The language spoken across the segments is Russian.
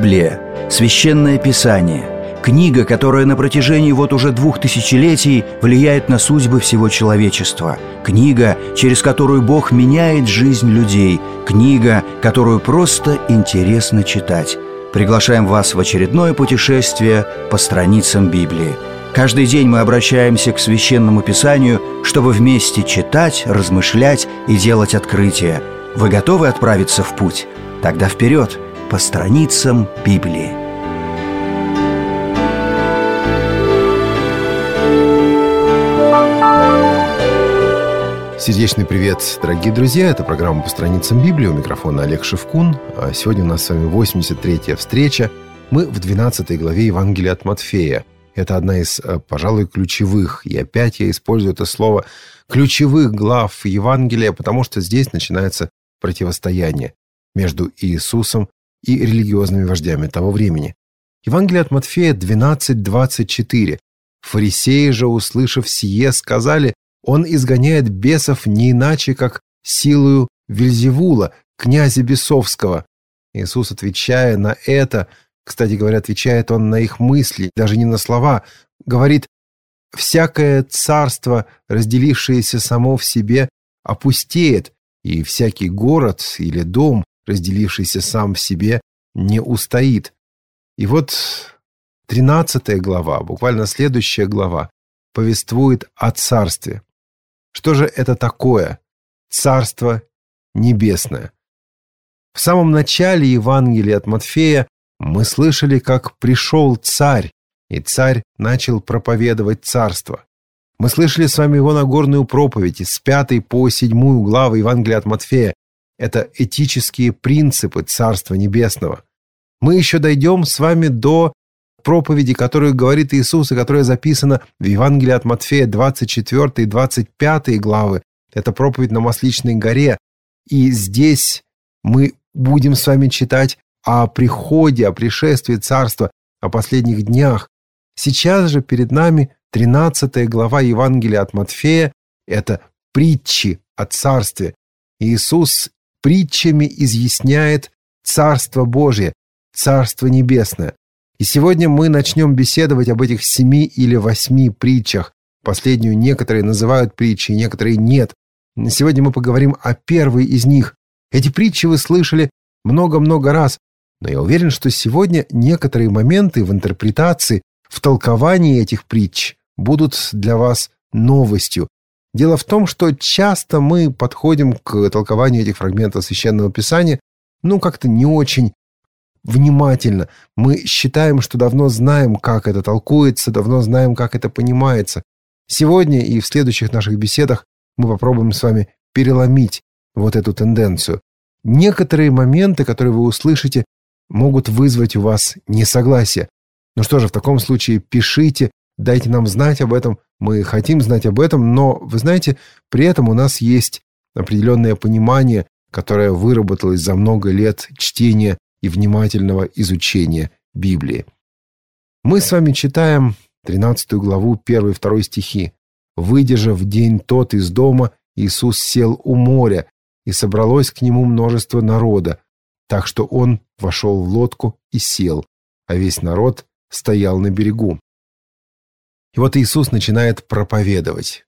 Библия – священное писание, книга, которая на протяжении уже 2000 летий влияет на судьбы всего человечества, книга, через которую Бог меняет жизнь людей, книга, которую просто интересно читать. Приглашаем вас в очередное путешествие по страницам Библии. Каждый день мы обращаемся к Священному Писанию, чтобы вместе читать, размышлять и делать открытия. Вы готовы отправиться в путь? Тогда вперед, по страницам Библии. Сердечный привет, дорогие друзья! Это программа «По страницам Библии». У микрофона Олег Шевкун. Сегодня у нас с вами 83-я встреча. Мы в 12 главе Евангелия от Матфея. Это одна из, пожалуй, ключевых, и опять я использую это слово, ключевых глав Евангелия, потому что здесь начинается противостояние между Иисусом и религиозными вождями того времени. Евангелие от Матфея 12:24. «Фарисеи же, услышав сие, сказали: Он изгоняет бесов не иначе, как силою Вельзевула, князя бесовского». Иисус, отвечая на это, кстати говоря, отвечает он на их мысли, даже не на слова, говорит: «Всякое царство, разделившееся само в себе, опустеет, и всякий город или дом, разделившийся сам в себе, не устоит». И вот 13 глава, буквально следующая глава, повествует о царстве. Что же это такое Царство Небесное? В самом начале Евангелия от Матфея мы слышали, как пришел царь, и царь начал проповедовать царство. Мы слышали с вами его Нагорную проповедь с 5 по 7 главы Евангелия от Матфея. Это этические принципы Царства Небесного. Мы еще дойдем с вами до проповеди, которую говорит Иисус, и которая записана в Евангелии от Матфея 24 и 25 главы. Это проповедь на Масличной горе. И здесь мы будем с вами читать о приходе, о пришествии Царства, о последних днях. Сейчас же перед нами 13 глава Евангелия от Матфея. Это притчи о Царстве. Иисус притчами изъясняет Царство Божие, Царство Небесное. И сегодня мы начнем беседовать об этих 7 или 8 притчах. Последнюю некоторые называют притчей, некоторые нет. Сегодня мы поговорим о первой из них. Эти притчи вы слышали много-много раз, но я уверен, что сегодня некоторые моменты в интерпретации, в толковании этих притч будут для вас новостью. Дело в том, что часто мы подходим к толкованию этих фрагментов Священного Писания, как-то не очень внимательно. Мы считаем, что давно знаем, как это толкуется, давно знаем, как это понимается. Сегодня и в следующих наших беседах мы попробуем с вами переломить вот эту тенденцию. Некоторые моменты, которые вы услышите, могут вызвать у вас несогласие. Ну что же, в таком случае пишите, дайте нам знать об этом. Мы хотим знать об этом, но, вы знаете, при этом у нас есть определенное понимание, которое выработалось за много лет чтения и внимательного изучения Библии. Мы с вами читаем 13 главу, 1-2 стихи. «Выйдя же в день тот из дома, Иисус сел у моря, и собралось к нему множество народа, так что он вошел в лодку и сел, а весь народ стоял на берегу». И вот Иисус начинает проповедовать.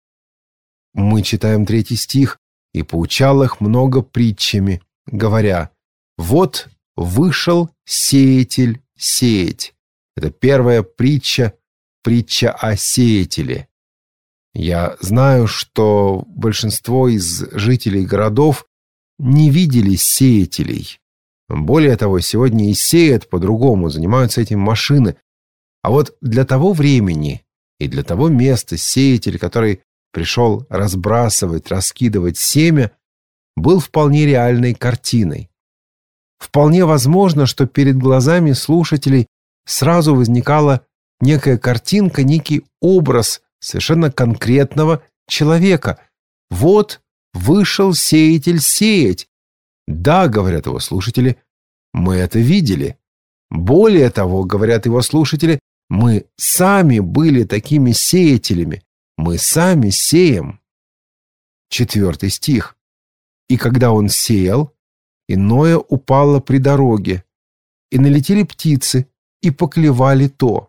Мы читаем 3 стих. «И поучал их много притчами, говоря: вот вышел сеятель сеять». Это первая притча, притча о сеятеле. Я знаю, что большинство из жителей городов не видели сеятелей. Более того, сегодня и сеят по-другому, занимаются этим машины. А вот для того времени и для того места сеятель, который пришел разбрасывать, раскидывать семя, был вполне реальной картиной. Вполне возможно, что перед глазами слушателей сразу возникала некая картинка, некий образ совершенно конкретного человека. Вот вышел сеятель сеять. Да, говорят его слушатели, мы это видели. Более того, говорят его слушатели, мы сами были такими сеятелями. Мы сами сеем. 4 стих. «И когда он сеял, иное упало при дороге, и налетели птицы, и поклевали то.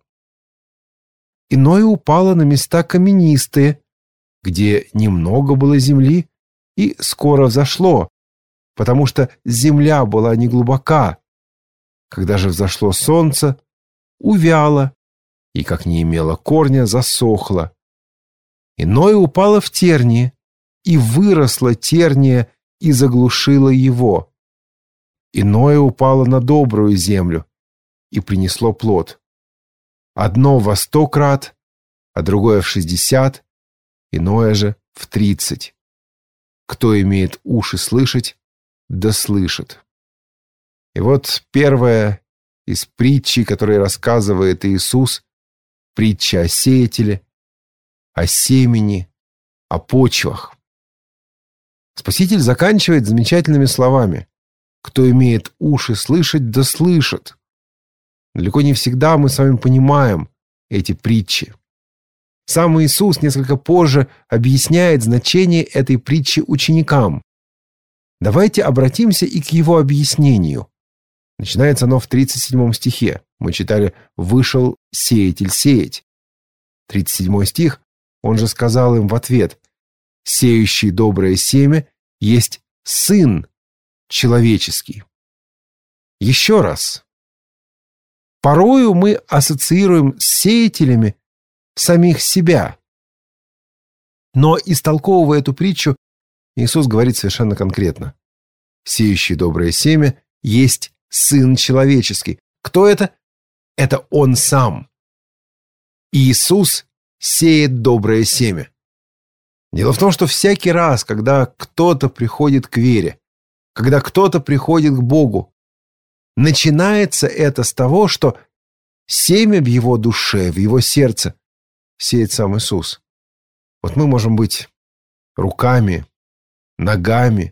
Иное упало на места каменистые, где немного было земли, и скоро взошло, потому что земля была неглубока. Когда же взошло солнце, увяло, и, как не имело корня, засохло. Иное упало в тернии, и выросло терния, и заглушило его. Иное упало на добрую землю, и принесло плод. Одно во 100 крат, а другое в 60, иное же в 30. Кто имеет уши слышать, да слышит. И вот первая из притчей, которые рассказывает Иисус, притча о сеятеле, о семени, о почвах. Спаситель заканчивает замечательными словами: «Кто имеет уши слышать, да слышит». Далеко не всегда мы с вами понимаем эти притчи. Сам Иисус несколько позже объясняет значение этой притчи ученикам. Давайте обратимся и к его объяснению. Начинается оно в 37 стихе. Мы читали «Вышел сеятель сеять». 37 стих, он же сказал им в ответ: «Сеющий доброе семя есть Сын человеческий». Еще раз. Порою мы ассоциируем с сеятелями самих себя. Но, истолковывая эту притчу, Иисус говорит совершенно конкретно: «Сеющий доброе семя есть Сын человеческий». Кто это? Это Он Сам. Иисус сеет доброе семя. Дело в том, что всякий раз, когда кто-то приходит к вере, когда кто-то приходит к Богу, начинается это с того, что семя в его душе, в его сердце сеет сам Иисус. Вот мы можем быть руками, ногами,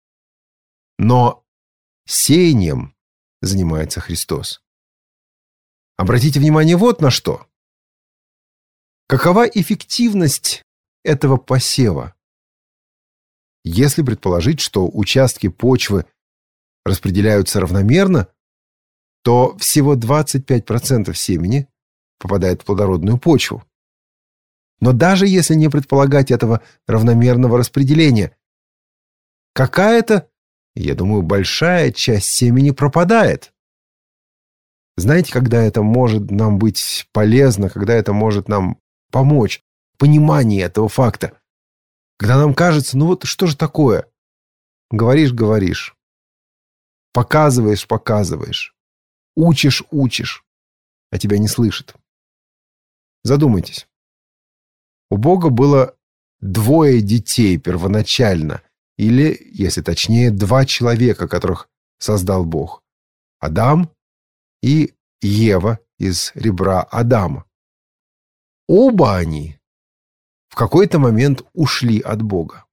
но сеянием занимается Христос. Обратите внимание вот на что. Какова эффективность этого посева? Если предположить, что участки почвы распределяются равномерно, то всего 25% семени попадает в плодородную почву. Но даже если не предполагать этого равномерного распределения, какая-то, я думаю, большая часть семени пропадает. Знаете, когда это может нам быть полезно, когда это может нам помочь в понимании этого факта? Когда нам кажется, ну вот что же такое? Говоришь, показываешь, учишь, а тебя не слышат. Задумайтесь. У Бога было 2 детей первоначально, или, если точнее, 2 человека, которых создал Бог: Адам и Ева из ребра Адама. Оба они в какой-то момент ушли от Бога.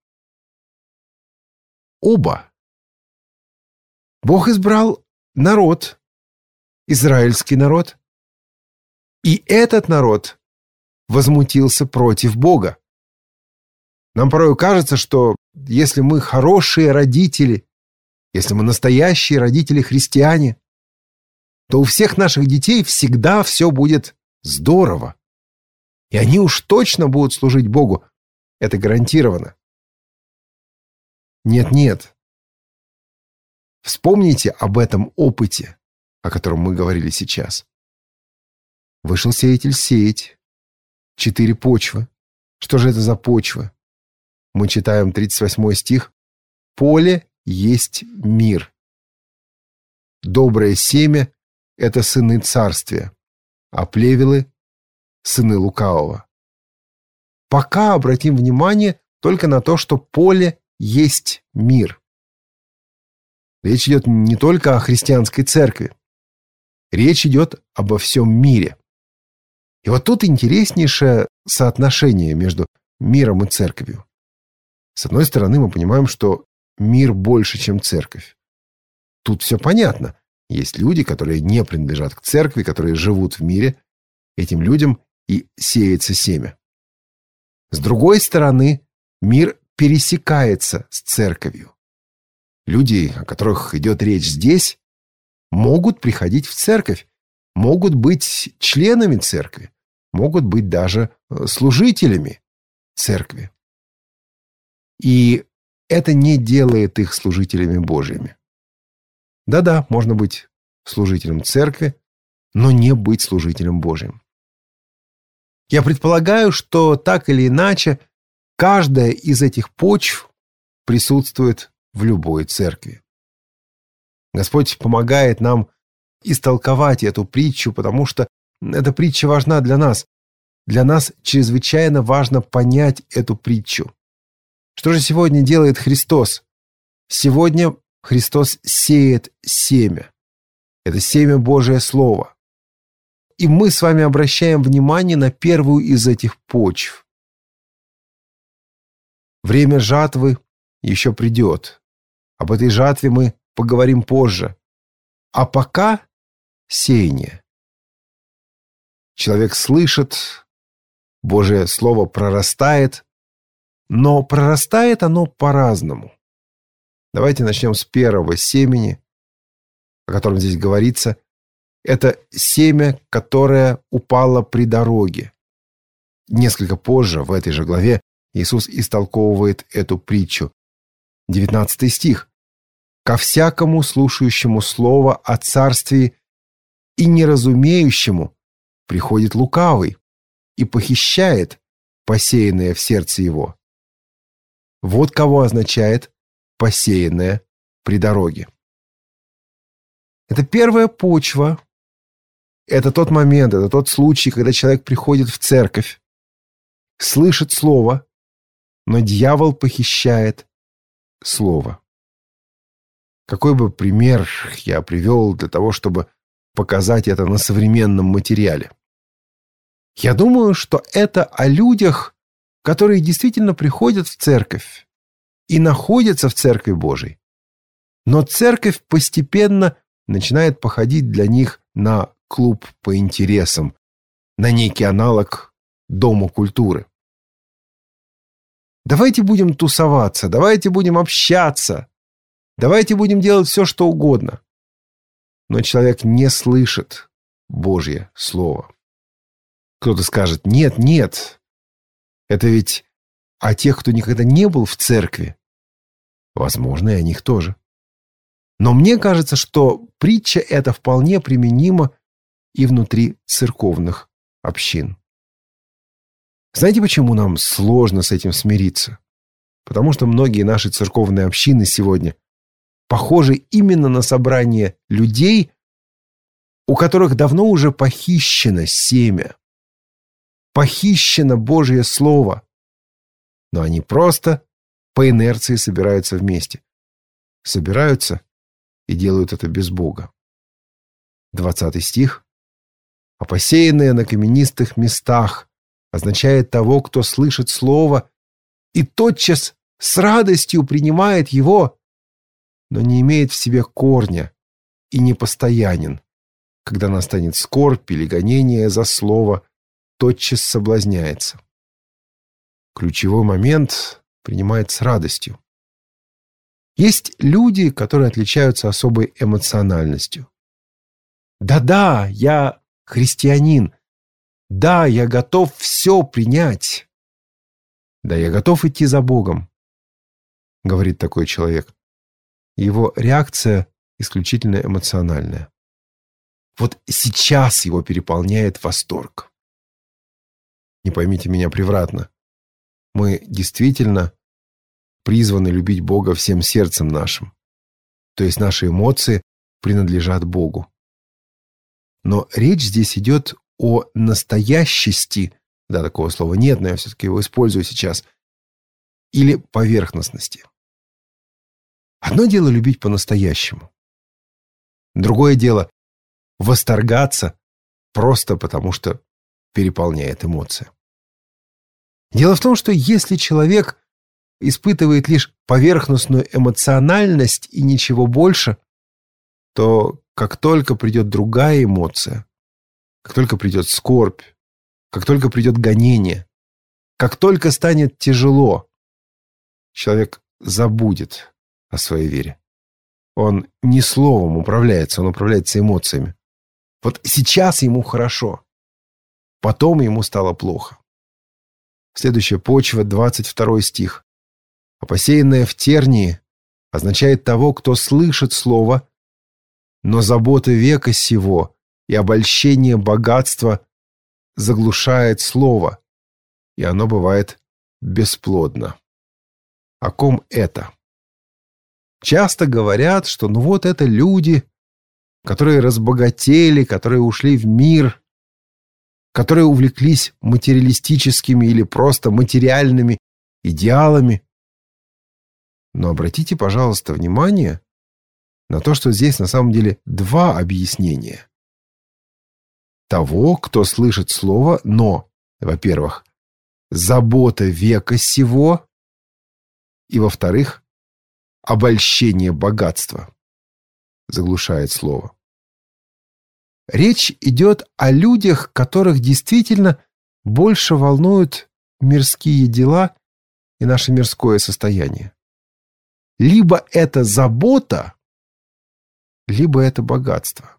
Оба. Бог избрал народ, израильский народ, и этот народ возмутился против Бога. Нам порой кажется, что если мы хорошие родители, если мы настоящие родители-христиане, то у всех наших детей всегда все будет здорово. И они уж точно будут служить Богу. Это гарантированно. Нет. Вспомните об этом опыте, о котором мы говорили сейчас. Вышел сеятель сеять. 4 почвы. Что же это за почвы? Мы читаем 38 стих. «Поле есть мир. Доброе семя — это сыны царствия, а плевелы — сыны лукавого». Пока обратим внимание только на то, что поле есть мир. Речь идет не только о христианской церкви. Речь идет обо всем мире. И вот тут интереснейшее соотношение между миром и церковью. С одной стороны, мы понимаем, что мир больше, чем церковь. Тут все понятно. Есть люди, которые не принадлежат к церкви, которые живут в мире. Этим людям и сеется семя. С другой стороны, мир пересекается с церковью. Люди, о которых идет речь здесь, могут приходить в церковь, могут быть членами церкви, могут быть даже служителями церкви. И это не делает их служителями Божьими. Да-да, можно быть служителем церкви, но не быть служителем Божьим. Я предполагаю, что так или иначе каждая из этих почв присутствует в любой церкви. Господь помогает нам истолковать эту притчу, потому что эта притча важна для нас. Для нас чрезвычайно важно понять эту притчу. Что же сегодня делает Христос? Сегодня Христос сеет семя. Это семя Божие Слово. И мы с вами обращаем внимание на первую из этих почв. Время жатвы еще придет. Об этой жатве мы поговорим позже. А пока сеяние. Человек слышит, Божие Слово прорастает, но прорастает оно по-разному. Давайте начнем с первого семени, о котором здесь говорится. Это семя, которое упало при дороге. Несколько позже, в этой же главе, Иисус истолковывает эту притчу. 19 стих. «Ко всякому слушающему слово о царстве и неразумеющему приходит лукавый и похищает посеянное в сердце его». Вот кого означает посеянное при дороге. Это первая почва. Это тот момент, это тот случай, когда человек приходит в церковь, слышит слово, но дьявол похищает слово. Какой бы пример я привел для того, чтобы показать это на современном материале? Я думаю, что это о людях, которые действительно приходят в церковь и находятся в Церкви Божией. Но церковь постепенно начинает походить для них на клуб по интересам, на некий аналог Дома культуры. Давайте будем тусоваться, давайте будем общаться, давайте будем делать все, что угодно. Но человек не слышит Божье Слово. Кто-то скажет: нет, нет, это ведь о тех, кто никогда не был в церкви. Возможно, и о них тоже. Но мне кажется, что притча эта вполне применима и внутри церковных общин. Знаете, почему нам сложно с этим смириться? Потому что многие наши церковные общины сегодня похожи именно на собрание людей, у которых давно уже похищено семя, похищено Божье Слово, но они просто по инерции собираются вместе. Собираются и делают это без Бога. 20 стих. «А посеянное на каменистых местах» означает того, кто слышит слово и тотчас с радостью принимает его, но не имеет в себе корня и непостоянен. Когда настанет скорбь или гонение за слово, тотчас соблазняется. Ключевой момент принимает с радостью. Есть люди, которые отличаются особой эмоциональностью. Да-да, я христианин. Да, я готов все принять. Да, я готов идти за Богом, говорит такой человек. Его реакция исключительно эмоциональная. Вот сейчас его переполняет восторг. Не поймите меня превратно. Мы действительно призваны любить Бога всем сердцем нашим. То есть наши эмоции принадлежат Богу. Но речь здесь идет о настоящести, да, такого слова нет, но я все-таки его использую сейчас, или поверхностности. Одно дело любить по-настоящему. Другое дело восторгаться просто потому, что переполняет эмоция. Дело в том, что если человек испытывает лишь поверхностную эмоциональность и ничего больше, то как только придет другая эмоция, как только придет скорбь, как только придет гонение, как только станет тяжело, человек забудет о своей вере. Он не словом управляется, он управляется эмоциями. Вот сейчас ему хорошо, потом ему стало плохо. Следующая почва, 22 стих. «А посеянное в тернии означает того, кто слышит слово, но заботы века сего и обольщение богатства заглушает слово, и оно бывает бесплодно». О ком это? Часто говорят, что вот это люди, которые разбогатели, которые ушли в мир, которые увлеклись материалистическими или просто материальными идеалами. Но обратите, пожалуйста, внимание на то, что здесь на самом деле два объяснения. Того, кто слышит слово, но, во-первых, забота века сего, и, во-вторых, обольщение богатства заглушает слово. Речь идет о людях, которых действительно больше волнуют мирские дела и наше мирское состояние. Либо это забота, либо это богатство.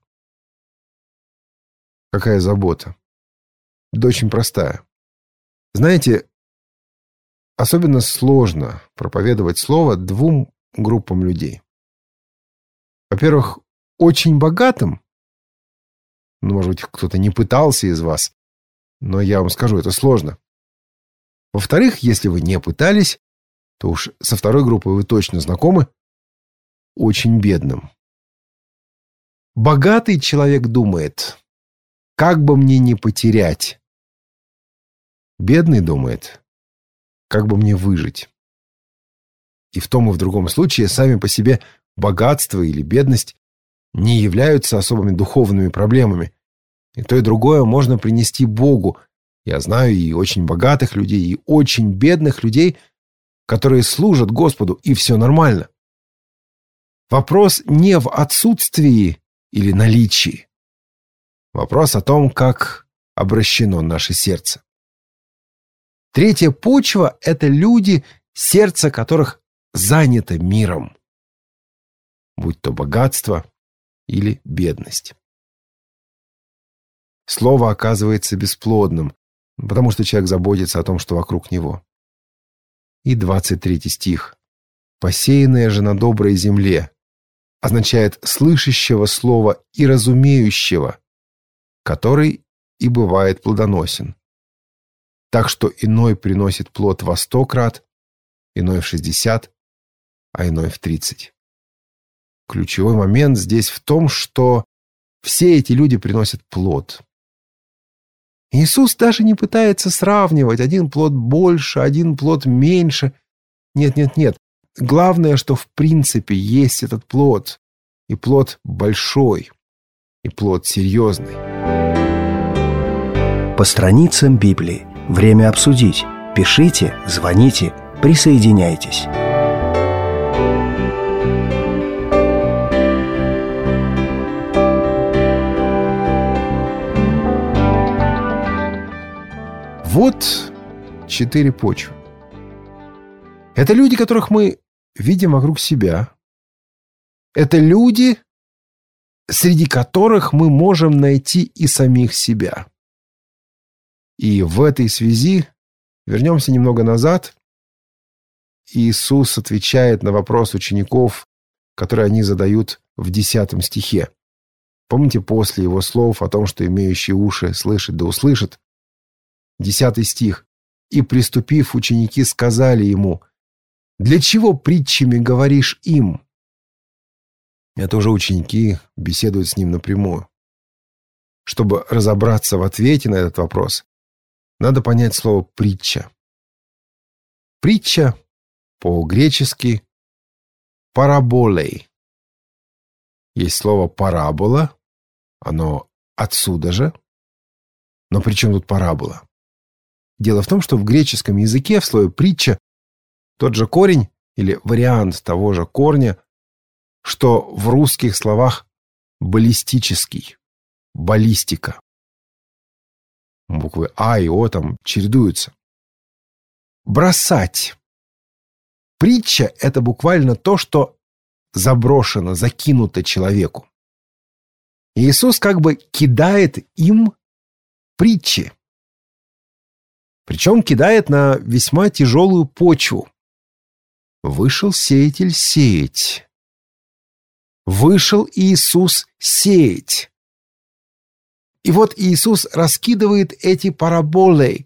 Какая забота? Да очень простая. Знаете, особенно сложно проповедовать слово двум группам людей. Во-первых, очень богатым, может быть, кто-то не пытался из вас, но я вам скажу, это сложно. Во-вторых, если вы не пытались, то уж со второй группой вы точно знакомы, очень бедным. Богатый человек думает, как бы мне не потерять. Бедный думает, как бы мне выжить. И в том и в другом случае сами по себе богатство или бедность не являются особыми духовными проблемами. И то, и другое можно принести Богу. Я знаю и очень богатых людей, и очень бедных людей, которые служат Господу, и все нормально. Вопрос не в отсутствии или наличии. Вопрос о том, как обращено наше сердце. Третья почва – это люди, сердце которых занято миром, будь то богатство или бедность. Слово оказывается бесплодным, потому что человек заботится о том, что вокруг него. И 23 стих. «Посеянное же на доброй земле» означает слышащего слова и разумеющего, который и бывает плодоносен. Так что иной приносит плод во 100 крат, иной в 60, а иной в 30. Ключевой момент здесь в том, что все эти люди приносят плод. Иисус даже не пытается сравнивать один плод больше, один плод меньше. Нет. Главное, что в принципе есть этот плод. И плод большой, и плод серьезный. По страницам Библии. Время обсудить. Пишите, звоните, присоединяйтесь. Вот 4 почвы. Это люди, которых мы видим вокруг себя. Это люди, среди которых мы можем найти и самих себя. И в этой связи вернемся немного назад. Иисус отвечает на вопрос учеников, который они задают в 10 стихе. Помните, после его слов о том, что имеющие уши слышат да услышат? 10 стих. «И, приступив, ученики сказали ему: для чего притчами говоришь им?» Это уже ученики беседуют с ним напрямую. Чтобы разобраться в ответе на этот вопрос, надо понять слово «притча». Притча по-гречески «параболей». Есть слово «парабола», оно отсюда же. Но при чем тут парабола? Дело в том, что в греческом языке в слове «притча» тот же корень или вариант того же корня, что в русских словах баллистический, баллистика. Буквы А и О там чередуются. Бросать. Притча – это буквально то, что заброшено, закинуто человеку. И Иисус как бы кидает им притчи. Причем кидает на весьма тяжелую почву. Вышел сеятель сеять. Вышел Иисус сеять. И вот Иисус раскидывает эти параболы,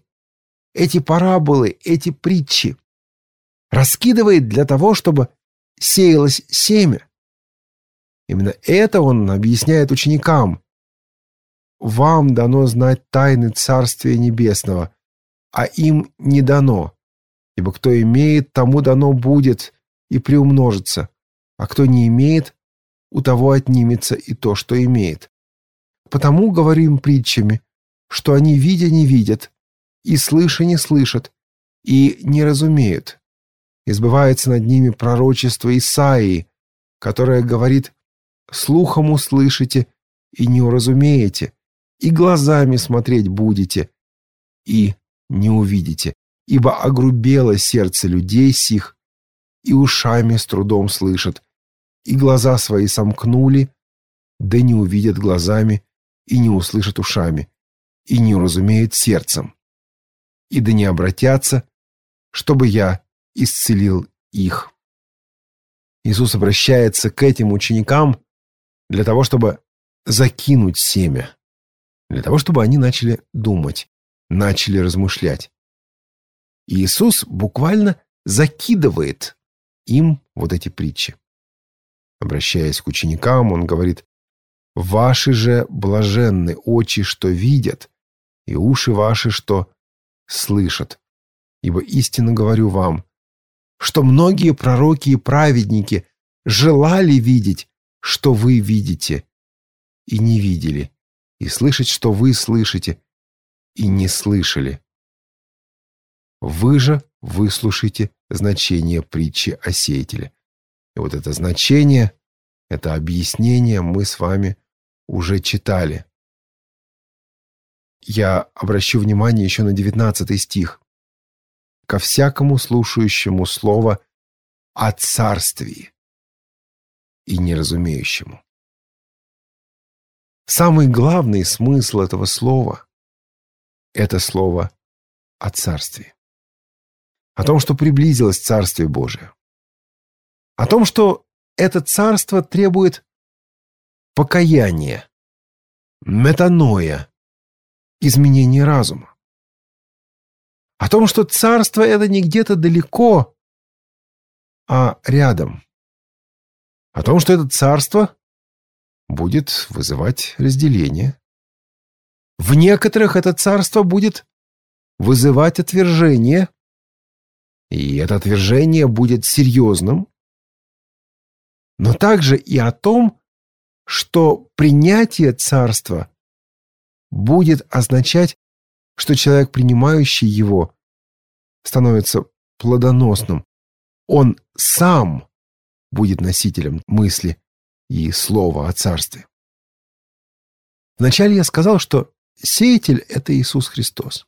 эти притчи. Раскидывает для того, чтобы сеялось семя. Именно это Он объясняет ученикам. «Вам дано знать тайны Царствия Небесного, а им не дано. Ибо кто имеет, тому дано будет и приумножится, а кто не имеет, у того отнимется и то, что имеет. Потому говорю им притчами, что они, видя, не видят, и слыша, не слышат, и не разумеют. И сбывается над ними пророчество Исаии, которое говорит: слухом услышите и не уразумеете, и глазами смотреть будете, и не увидите, ибо огрубело сердце людей сих, и ушами с трудом слышат, и глаза свои сомкнули, да не увидят глазами, и не услышат ушами, и не уразумеют сердцем, и да не обратятся, чтобы я исцелил их». Иисус обращается к этим ученикам для того, чтобы закинуть семя, для того, чтобы они начали думать, начали размышлять. И Иисус буквально закидывает им вот эти притчи. Обращаясь к ученикам, Он говорит: «Ваши же блаженны очи, что видят, и уши ваши, что слышат. Ибо истинно говорю вам, что многие пророки и праведники желали видеть, что вы видите, и не видели, и слышать, что вы слышите, и не слышали. Вы же выслушайте значение притчи о сеятеле». И вот это значение, это объяснение мы с вами уже читали. Я обращу внимание еще на 19 стих. «Ко всякому слушающему слово о царствии и неразумеющему». Самый главный смысл этого слова – это слово о царстве. О том, что приблизилось Царствие Божие. О том, что это царство требует покаяния, метаноя, изменения разума. О том, что царство это не где-то далеко, а рядом. О том, что это царство будет вызывать разделение. В некоторых это царство будет вызывать отвержение, и это отвержение будет серьезным. Но также и о том, что принятие царства будет означать, что человек, принимающий его, становится плодоносным. Он сам будет носителем мысли и слова о царстве. Вначале я сказал, что сеятель – это Иисус Христос.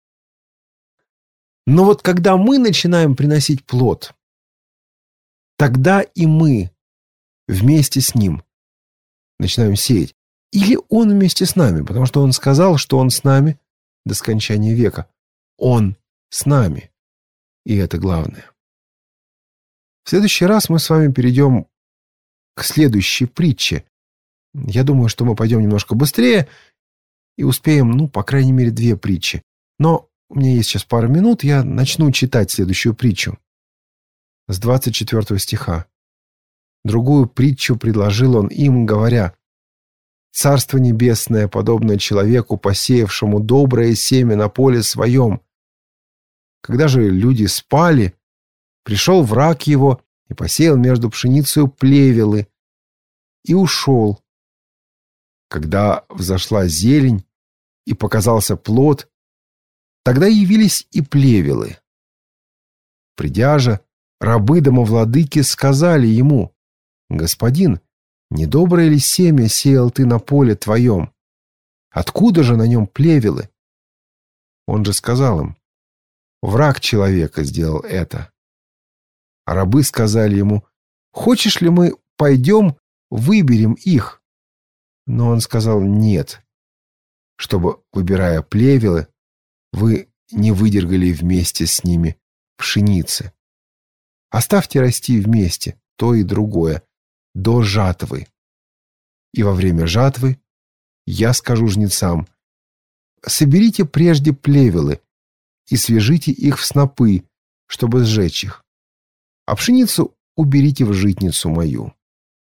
Но вот когда мы начинаем приносить плод, тогда и мы вместе с Ним начинаем сеять. Или Он вместе с нами, потому что Он сказал, что Он с нами до скончания века. Он с нами. И это главное. В следующий раз мы с вами перейдем к следующей притче. Я думаю, что мы пойдем немножко быстрее и успеем, по крайней мере, 2 притчи. Но у меня есть сейчас пару минут, я начну читать следующую притчу. С 24 стиха. Другую притчу предложил Он им, говоря: «Царство небесное подобно человеку, посеявшему доброе семя на поле своем. Когда же люди спали, пришел враг его и посеял между пшеницей плевелы и ушел. Когда взошла зелень и показался плод, тогда явились и плевелы. Придя же, рабы домовладыки сказали ему: Господин, недоброе ли семя сеял ты на поле твоем? Откуда же на нем плевелы? Он же сказал им: враг человека сделал это. А рабы сказали ему: хочешь ли мы пойдем, выберем их». Но он сказал: «Нет, чтобы, выбирая плевелы, вы не выдергали вместе с ними пшеницы. Оставьте расти вместе то и другое до жатвы. И во время жатвы я скажу жнецам: соберите прежде плевелы и свяжите их в снопы, чтобы сжечь их, а пшеницу уберите в житницу мою».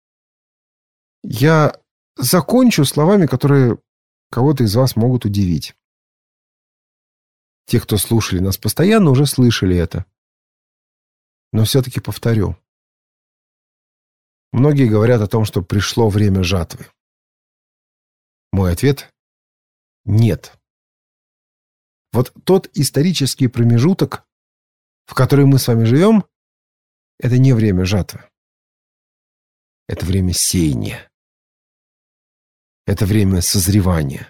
Я закончу словами, которые кого-то из вас могут удивить. Те, кто слушали нас постоянно, уже слышали это. Но все-таки повторю. Многие говорят о том, что пришло время жатвы. Мой ответ – нет. Вот тот исторический промежуток, в который мы с вами живем, это не время жатвы. Это время сеяния. Это время созревания.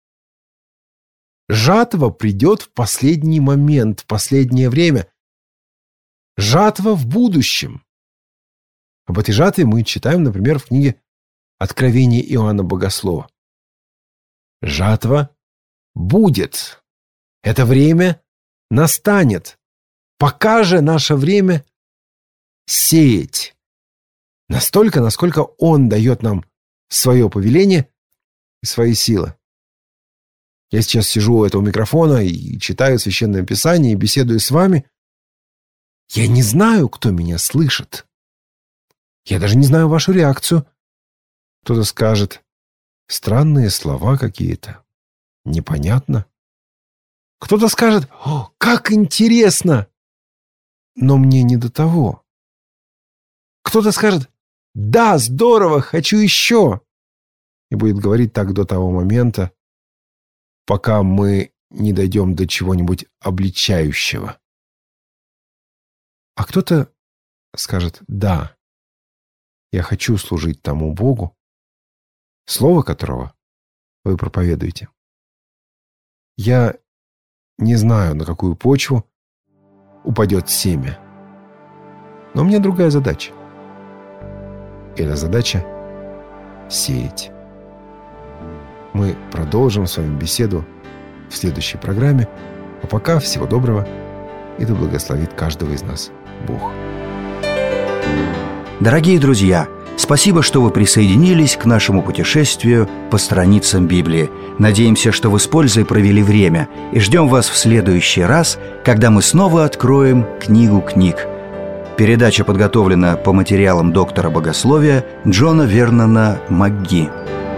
Жатва придет в последний момент, в последнее время. Жатва в будущем. Об этой жатве мы читаем, например, в книге «Откровение Иоанна Богослова». Жатва будет. Это время настанет. Пока же наше время сеять. Настолько, насколько Он дает нам свое повеление и свои силы. Я сейчас сижу у этого микрофона и читаю Священное Писание и беседую с вами. Я не знаю, кто меня слышит. Я даже не знаю вашу реакцию. Кто-то скажет: странные слова какие-то. Непонятно. Кто-то скажет: «О, как интересно!» Но мне не до того. Кто-то скажет: «Да, здорово, хочу еще!» И будет говорить так до того момента, пока мы не дойдем до чего-нибудь обличающего. А кто-то скажет: «Да, я хочу служить тому Богу, слово которого вы проповедуете». Я не знаю, на какую почву упадет семя, но у меня другая задача. И эта задача — сеять. Мы продолжим с вами беседу в следующей программе. А пока всего доброго, и да благословит каждого из нас Бог. Дорогие друзья, спасибо, что вы присоединились к нашему путешествию по страницам Библии. Надеемся, что вы с пользой провели время, и ждем вас в следующий раз, когда мы снова откроем книгу книг. Передача подготовлена по материалам доктора богословия Джона Вернона МакГи.